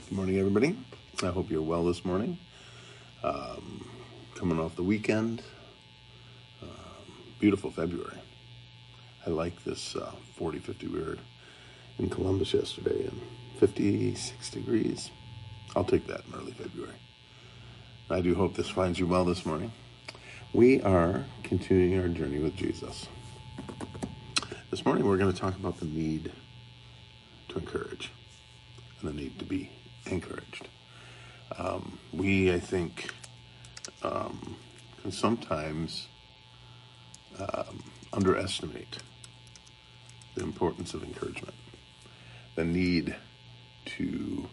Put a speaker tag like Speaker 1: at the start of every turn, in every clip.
Speaker 1: Good morning, everybody. I hope you're well this morning. Coming off the weekend. Beautiful February. I like this 40, 50. We were in Columbus yesterday and 56 degrees. I'll take that in early February. I do hope this finds you well this morning. We are continuing our journey with Jesus. This morning we're going to talk about the need to encourage and the need to be encouraged. I think, can sometimes underestimate the importance of encouragement, the need to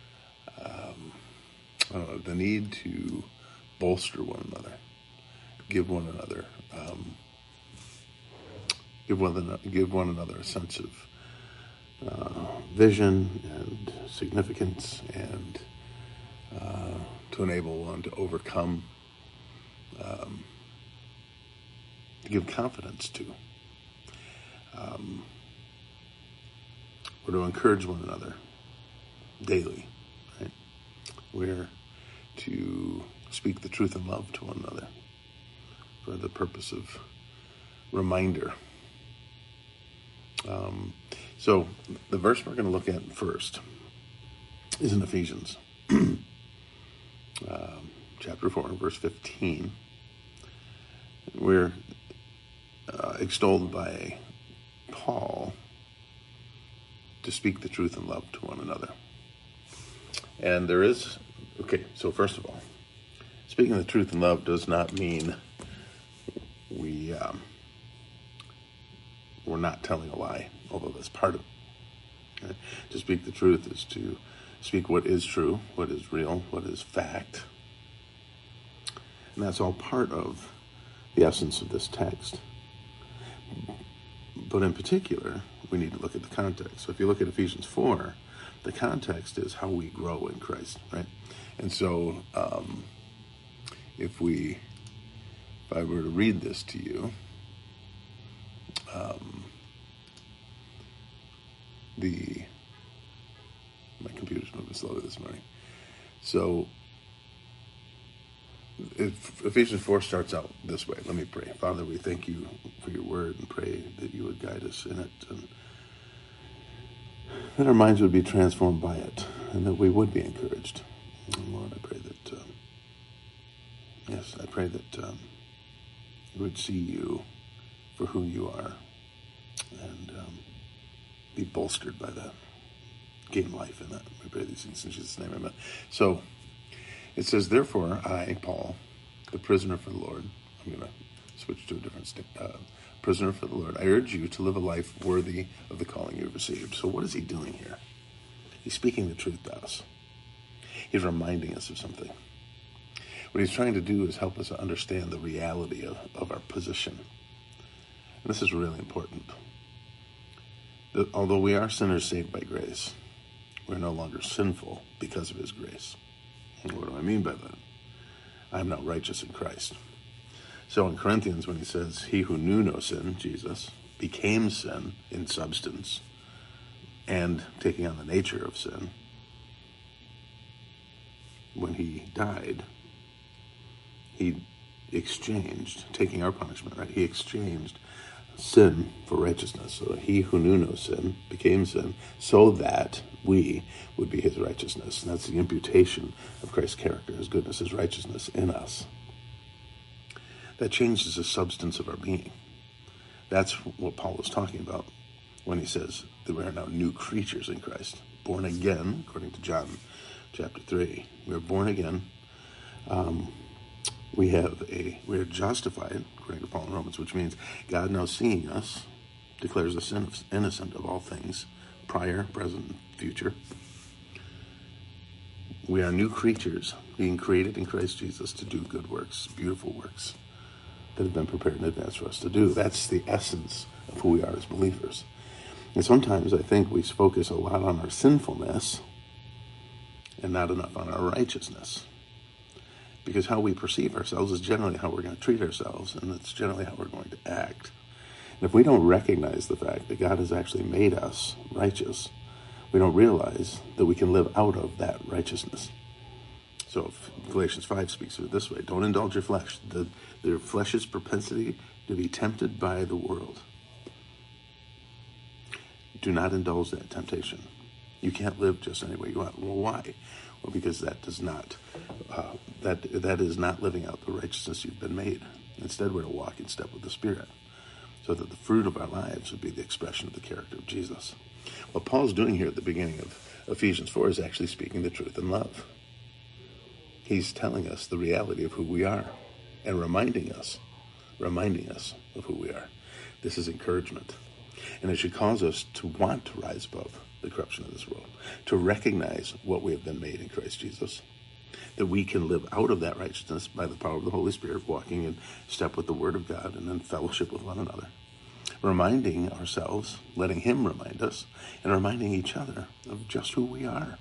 Speaker 1: bolster one another, give one another a sense of vision and significance, and to enable one to overcome, to give confidence to, or to encourage one another daily, right? We're to speak the truth in love to one another for the purpose of reminder. So the verse we're going to look at first is in Ephesians chapter 4, verse 15. We're extolled by Paul to speak the truth in love to one another. And so first of all, speaking the truth in love does not mean we're not telling a lie, although that's part of it. Okay? To speak the truth is to speak what is true, what is real, what is fact. And that's all part of the essence of this text. But in particular, we need to look at the context. So if you look at Ephesians 4, the context is how we grow in Christ, right? And so if I were to read this to you, my computer's moving slowly this morning. So if Ephesians 4 starts out this way, let me pray. Father, we thank you for your word and pray that you would guide us in it, and that our minds would be transformed by it, and that we would be encouraged. And Lord, I pray that, we would see you for who you are, and be bolstered by that, gain life in that. We pray these things in Jesus' name, amen. So it says, therefore, I, Paul, the prisoner for the Lord, I'm going to switch to a different prisoner for the Lord, I urge you to live a life worthy of the calling you've received. So what is he doing here? He's speaking the truth to us. He's reminding us of something. What he's trying to do is help us understand the reality of our position. And this is really important. That although we are sinners saved by grace, we're no longer sinful because of his grace. And what do I mean by that? I am now righteous in Christ. So in Corinthians, when he says, he who knew no sin, Jesus, became sin in substance and taking on the nature of sin, when he died, he exchanged, taking our punishment, right? He exchanged sin for righteousness. So he who knew no sin became sin so that we would be his righteousness. And that's the imputation of Christ's character, his goodness, his righteousness in us. That changes the substance of our being. That's what Paul is talking about when he says that we are now new creatures in Christ. Born again, according to John chapter 3. We are born again. We are justified, according to Paul in Romans, which means God, now seeing us, declares us innocent of all things, prior, present, and future. We are new creatures, being created in Christ Jesus to do good works, beautiful works that have been prepared in advance for us to do. That's the essence of who we are as believers. And sometimes I think we focus a lot on our sinfulness and not enough on our righteousness. Because how we perceive ourselves is generally how we're going to treat ourselves, and it's generally how we're going to act. And if we don't recognize the fact that God has actually made us righteous, We don't realize that we can live out of that righteousness. So Galatians 5 speaks of it this way. Don't indulge your flesh. Their flesh's propensity to be tempted by the world. Do not indulge that temptation. You can't live just any way you want. Well, why? Well, because that does not, that is not living out the righteousness you've been made. Instead, we're to walk in step with the Spirit, so that the fruit of our lives would be the expression of the character of Jesus. What Paul's doing here at the beginning of Ephesians 4 is actually speaking the truth in love. He's telling us the reality of who we are and reminding us of who we are. This is encouragement. And it should cause us to want to rise above the corruption of this world, to recognize what we have been made in Christ Jesus, that we can live out of that righteousness by the power of the Holy Spirit, walking in step with the Word of God and in fellowship with one another, reminding ourselves, letting Him remind us, and reminding each other of just who we are.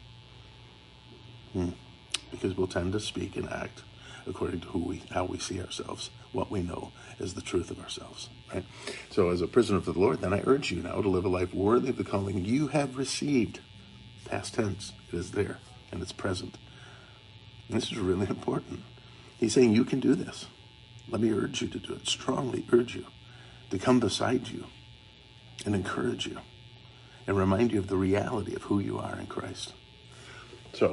Speaker 1: Because we'll tend to speak and act according to how we see ourselves, what we know as the truth of ourselves, right? So as a prisoner for the Lord, then I urge you now to live a life worthy of the calling you have received. Past tense, it is there, and it's present. And this is really important. He's saying you can do this. Let me urge you to do it, strongly urge you to come beside you and encourage you and remind you of the reality of who you are in Christ. So,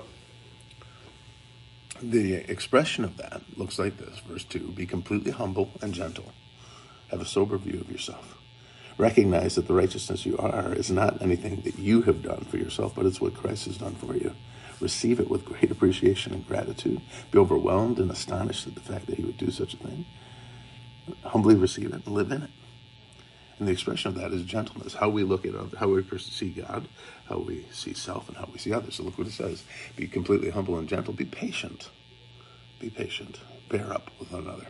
Speaker 1: the expression of that looks like this. Verse 2, be completely humble and gentle. Have a sober view of yourself. Recognize that the righteousness you are is not anything that you have done for yourself, but it's what Christ has done for you. Receive it with great appreciation and gratitude. Be overwhelmed and astonished at the fact that He would do such a thing. Humbly receive it and live in it. And the expression of that is gentleness, how we look at others, how we see God, how we see self, and how we see others. So look what it says. Be completely humble and gentle. Be patient. Be patient. Bear up with one another.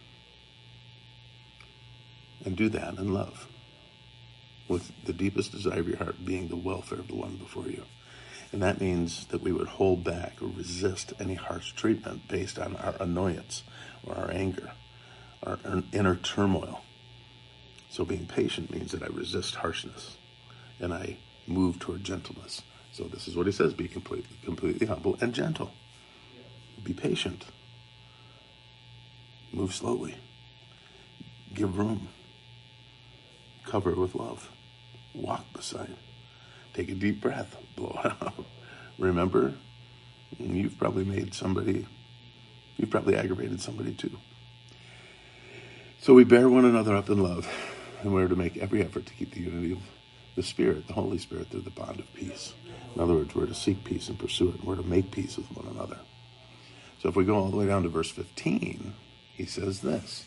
Speaker 1: And do that in love, with the deepest desire of your heart being the welfare of the one before you. And that means that we would hold back or resist any harsh treatment based on our annoyance or our anger, our inner turmoil. So being patient means that I resist harshness and I move toward gentleness. So this is what he says, be completely humble and gentle. Be patient. Move slowly. Give room. Cover with love. Walk beside. Take a deep breath. Blow it out. Remember, you've probably aggravated somebody too. So we bear one another up in love, and we're to make every effort to keep the unity of the Spirit, the Holy Spirit, through the bond of peace. In other words, we're to seek peace and pursue it, and we're to make peace with one another. So if we go all the way down to verse 15, he says this.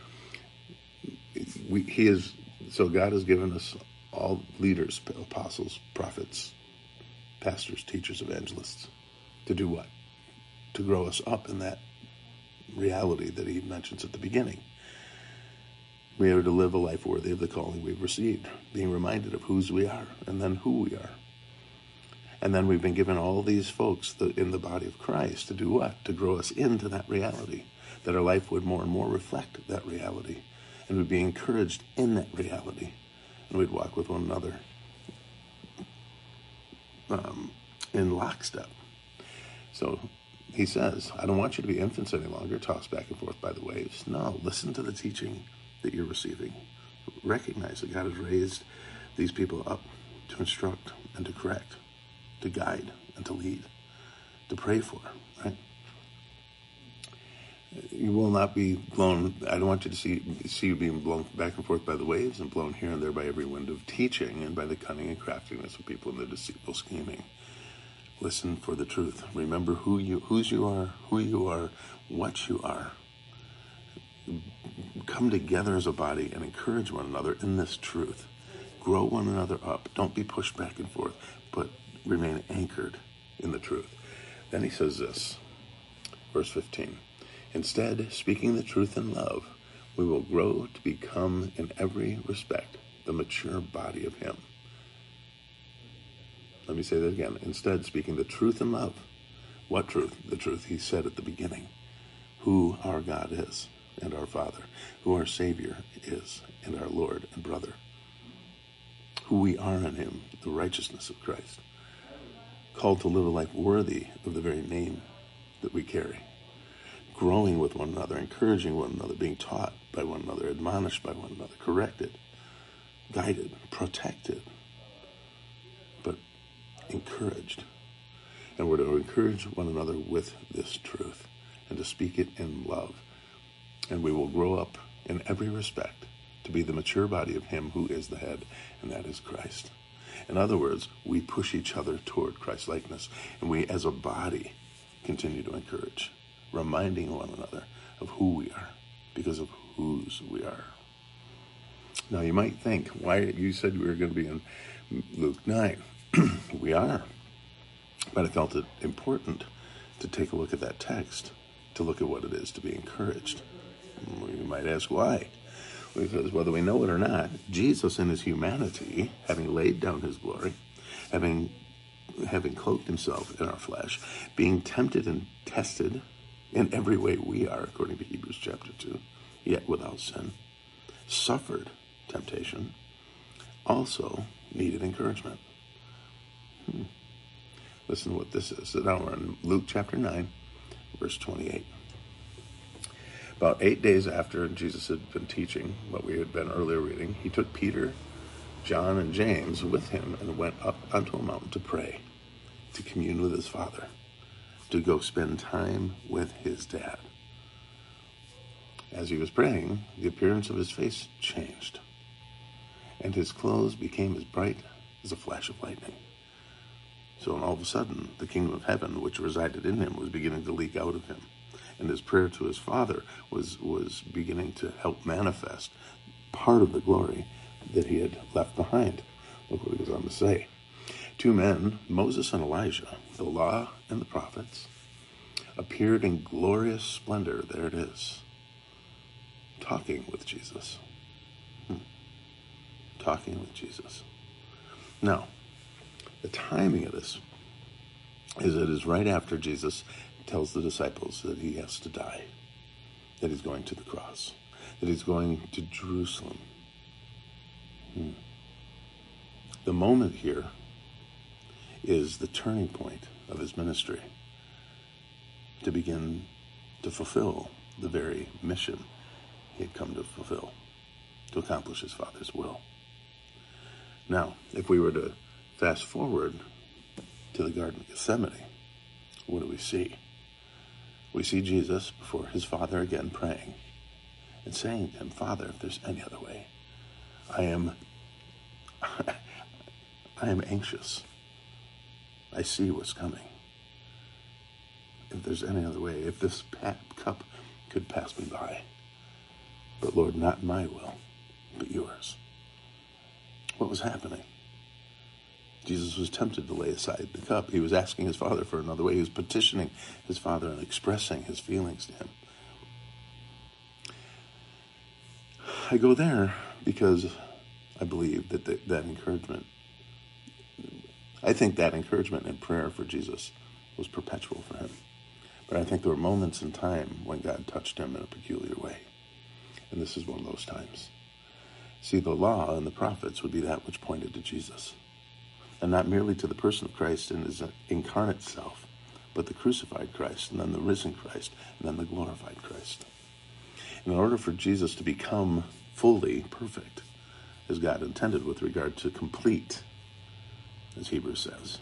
Speaker 1: So God has given us all leaders, apostles, prophets, pastors, teachers, evangelists, to do what? To grow us up in that reality that he mentions at the beginning. We are to live a life worthy of the calling we've received, being reminded of whose we are and then who we are. And then we've been given all these folks in the body of Christ to do what? To grow us into that reality, that our life would more and more reflect that reality, and we'd be encouraged in that reality, and we'd walk with one another in lockstep. So he says, I don't want you to be infants any longer, tossed back and forth by the waves. No, listen to the teaching that you're receiving. Recognize that God has raised these people up to instruct and to correct, to guide and to lead, to pray for, right? You will not be blown. I don't want you to see you being blown back and forth by the waves and blown here and there by every wind of teaching and by the cunning and craftiness of people in their deceitful scheming. Listen for the truth. Remember whose you are, what you are. Come together as a body and encourage one another in this truth. Grow one another up. Don't be pushed back and forth, but remain anchored in the truth. Then he says this, verse 15. Instead, speaking the truth in love, we will grow to become in every respect the mature body of him. Let me say that again. Instead, speaking the truth in love. What truth? The truth he said at the beginning. Who our God is and our Father. Who our Savior is and our Lord and brother. Who we are in him, the righteousness of Christ. called to live a life worthy of the very name that we carry, growing with one another, encouraging one another, being taught by one another, admonished by one another, corrected, guided, protected, but encouraged. And we're to encourage one another with this truth and to speak it in love. And we will grow up in every respect to be the mature body of him who is the head, and that is Christ. In other words, we push each other toward Christ-likeness, and we as a body continue to encourage, reminding one another of who we are because of whose we are. Now you might think, why you said we were going to be in Luke 9. We are. But I felt it important to take a look at that text, to look at what it is to be encouraged. You might ask why. Because whether we know it or not, Jesus in his humanity, having laid down his glory, having cloaked himself in our flesh, being tempted and tested in every way we are, according to Hebrews chapter 2, yet without sin, suffered temptation, also needed encouragement. Listen to what this is. So now we're in Luke chapter 9, verse 28. About 8 days after Jesus had been teaching what we had been earlier reading, he took Peter, John, and James with him and went up onto a mountain to pray, to commune with his Father, to go spend time with his dad. As he was praying, the appearance of his face changed, and his clothes became as bright as a flash of lightning. So all of a sudden, the kingdom of heaven, which resided in him, was beginning to leak out of him. And his prayer to his Father was beginning to help manifest part of the glory that he had left behind. Look what he goes on to say. 2 men, Moses and Elijah, the law and the prophets, appeared in glorious splendor, there it is, talking with Jesus. Talking with Jesus. Now, the timing of this is it is right after Jesus tells the disciples that he has to die, that he's going to the cross, that he's going to Jerusalem. The moment here is the turning point of his ministry to begin to fulfill the very mission he had come to fulfill, to accomplish his Father's will. Now, if we were to fast forward to the Garden of Gethsemane, what do we see? We see Jesus before his Father again praying and saying to him, Father, if there's any other way, I am anxious. I see what's coming. If there's any other way, if this cup could pass me by, but Lord, not my will, but yours. What was happening? Jesus was tempted to lay aside the cup. He was asking his Father for another way. He was petitioning his Father and expressing his feelings to him. I go there because I believe that encouragement, I think that encouragement and prayer for Jesus was perpetual for him. But I think there were moments in time when God touched him in a peculiar way. And this is one of those times. See, the law and the prophets would be that which pointed to Jesus. And not merely to the person of Christ in his incarnate self, but the crucified Christ, and then the risen Christ, and then the glorified Christ. In order for Jesus to become fully perfect, as God intended with regard to complete, as Hebrews says,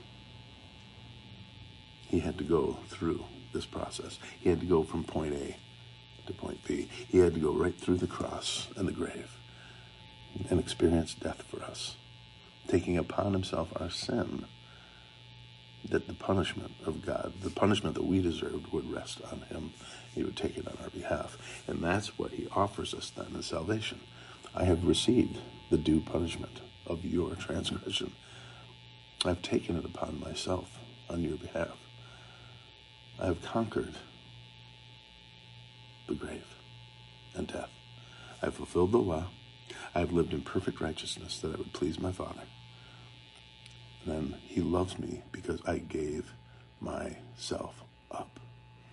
Speaker 1: he had to go through this process. He had to go from point A to point B. He had to go right through the cross and the grave and experience death for us, taking upon himself our sin, that the punishment of God, the punishment that we deserved, would rest on him. He would take it on our behalf. And that's what he offers us then in salvation. I have received the due punishment of your transgression. I've taken it upon myself on your behalf. I have conquered the grave and death. I've fulfilled the law. I've lived in perfect righteousness that I would please my Father. And then he loves me because I gave myself up.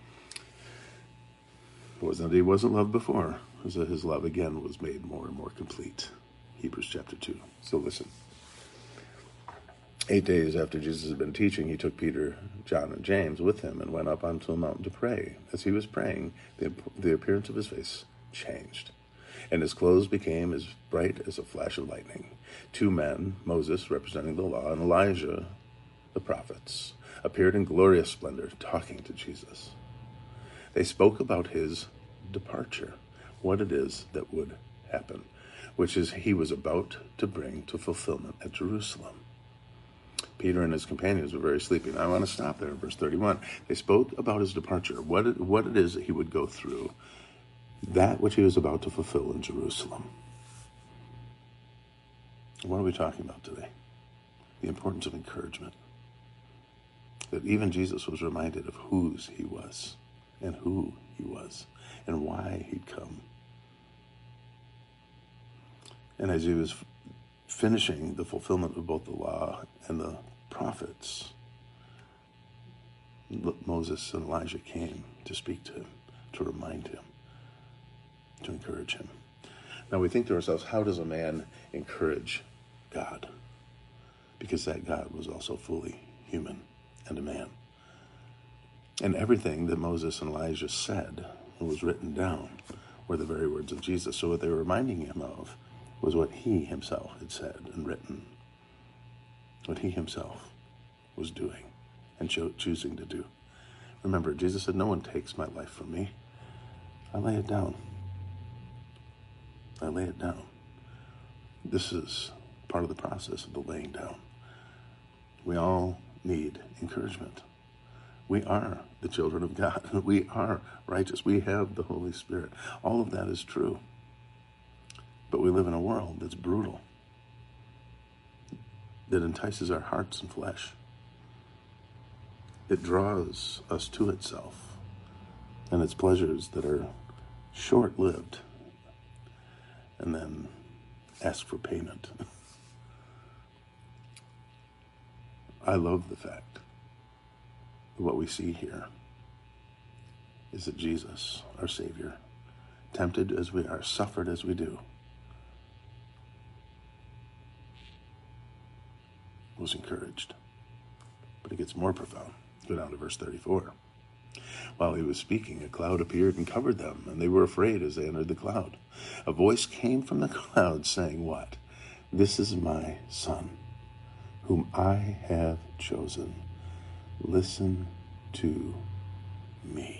Speaker 1: It wasn't that he wasn't loved before. It was that his love again was made more and more complete. Hebrews chapter 2. So listen. 8 days after Jesus had been teaching, he took Peter, John, and James with him and went up onto a mountain to pray. As he was praying, the appearance of his face changed, and his clothes became as bright as a flash of lightning. 2 men, Moses, representing the law, and Elijah, the prophets, appeared in glorious splendor, talking to Jesus. They spoke about his departure, what it is that would happen, which is he was about to bring to fulfillment at Jerusalem. Peter and his companions were very sleepy. Now I want to stop there in verse 31. They spoke about his departure, what it is that he would go through, that which he was about to fulfill in Jerusalem. What are we talking about today? The importance of encouragement. That even Jesus was reminded of whose he was and who he was and why he'd come. And as he was finishing the fulfillment of both the law and the prophets, Moses and Elijah came to speak to him, to remind him, to encourage him. Now we think to ourselves, how does a man encourage God? Because that God was also fully human and a man. And everything that Moses and Elijah said was written down were the very words of Jesus. So what they were reminding him of was what he himself had said and written, what he himself was doing and choosing to do. Remember, Jesus said, no one takes my life from me. I lay it down. I lay it down. This is part of the process of the laying down. We all need encouragement. We are the children of God. We are righteous. We have the Holy Spirit. All of that is true. But we live in a world that's brutal, that entices our hearts and flesh. It draws us to itself and its pleasures that are short-lived and then ask for payment. I love the fact that what we see here is that Jesus, our Savior, tempted as we are, suffered as we do, was encouraged. But it gets more profound. Go down to verse 34. While he was speaking, a cloud appeared and covered them, and they were afraid as they entered the cloud. A voice came from the cloud saying, what? This is my Son, whom I have chosen. Listen to me.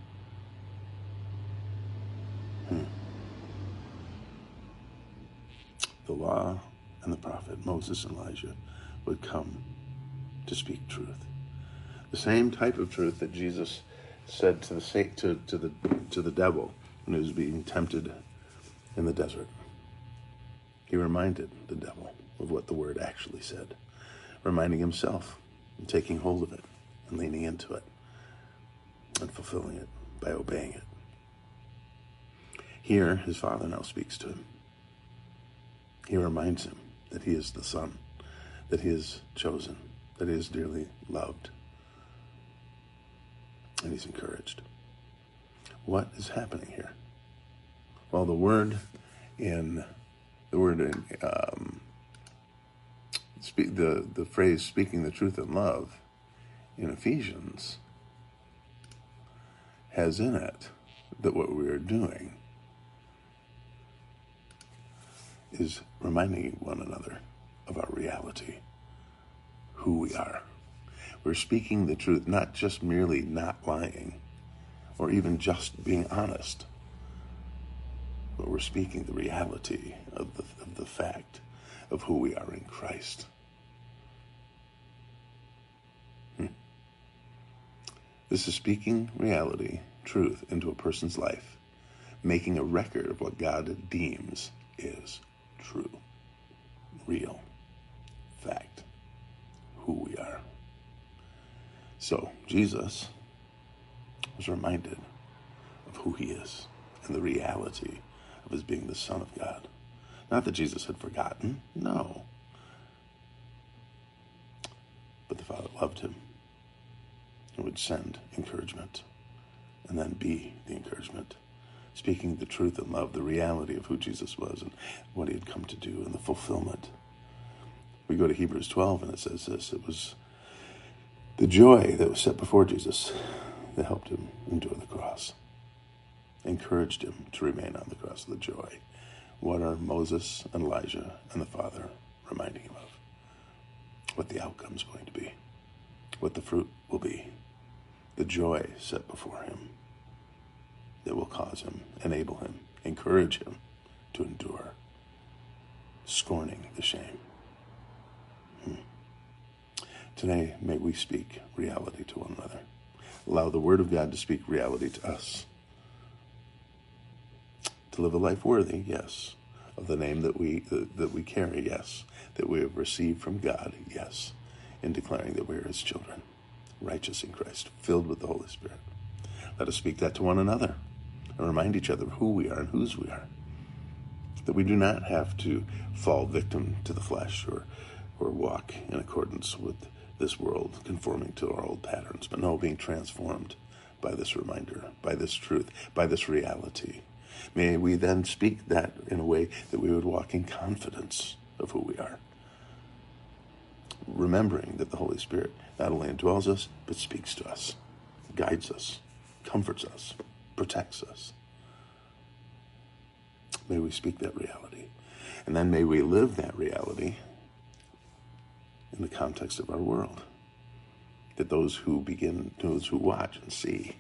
Speaker 1: The law and the prophet, Moses and Elijah, would come to speak truth. The same type of truth that Jesus said to the devil when he was being tempted in the desert. He reminded the devil of what the word actually said, reminding himself and taking hold of it and leaning into it and fulfilling it by obeying it. Here, his Father now speaks to him. He reminds him that he is the Son, that he is chosen, that he is dearly loved, and he's encouraged. What is happening here? Well, the phrase "speaking the truth in love" in Ephesians has in it that what we are doing is reminding one another of our reality, who we are. We're speaking the truth, not just merely not lying or even just being honest, but we're speaking the reality of the fact of who we are in Christ. This is speaking reality, truth, into a person's life, making a record of what God deems is true, real, fact, who we are. So Jesus was reminded of who he is and the reality of his being the Son of God. Not that Jesus had forgotten, no. But the Father loved him and would send encouragement and then be the encouragement, speaking the truth and love, the reality of who Jesus was and what he had come to do and the fulfillment. We go to Hebrews 12 and it says this: it was the joy that was set before Jesus that helped him endure the cross, encouraged him to remain on the cross. The joy. What are Moses and Elijah and the Father reminding him of? What the outcome's going to be, what the fruit will be, the joy set before him that will cause him, enable him, encourage him to endure, scorning the shame. Today, may we speak reality to one another. Allow the Word of God to speak reality to us. To live a life worthy, yes, of the name that we carry, yes, that we have received from God, yes, in declaring that we are His children, righteous in Christ, filled with the Holy Spirit. Let us speak that to one another and remind each other of who we are and whose we are. That we do not have to fall victim to the flesh or walk in accordance with this world, conforming to our old patterns, but no, being transformed by this reminder, by this truth, by this reality. May we then speak that in a way that we would walk in confidence of who we are, remembering that the Holy Spirit not only indwells us, but speaks to us, guides us, comforts us, protects us. May we speak that reality. And then may we live that reality in the context of our world. That those who watch and see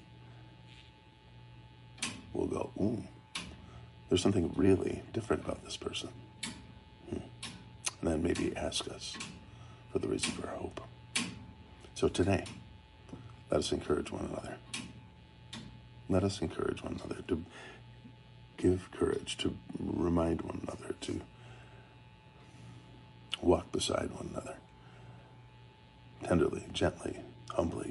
Speaker 1: will go, ooh, there's something really different about this person. And then maybe ask us for the reason for our hope. So today, let us encourage one another. Let us encourage one another to give courage, to remind one another, to walk beside one another, tenderly, gently, humbly,